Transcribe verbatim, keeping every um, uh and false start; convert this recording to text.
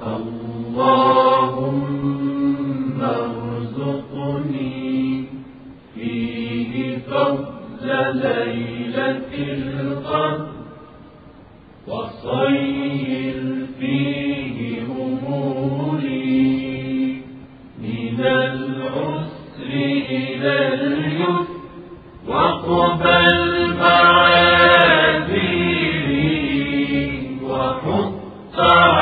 اللهم ارزقني فيه فضل ليلة القدر وصير فيه أموري من العسر إلى اليسر واقبل معاذيري وحط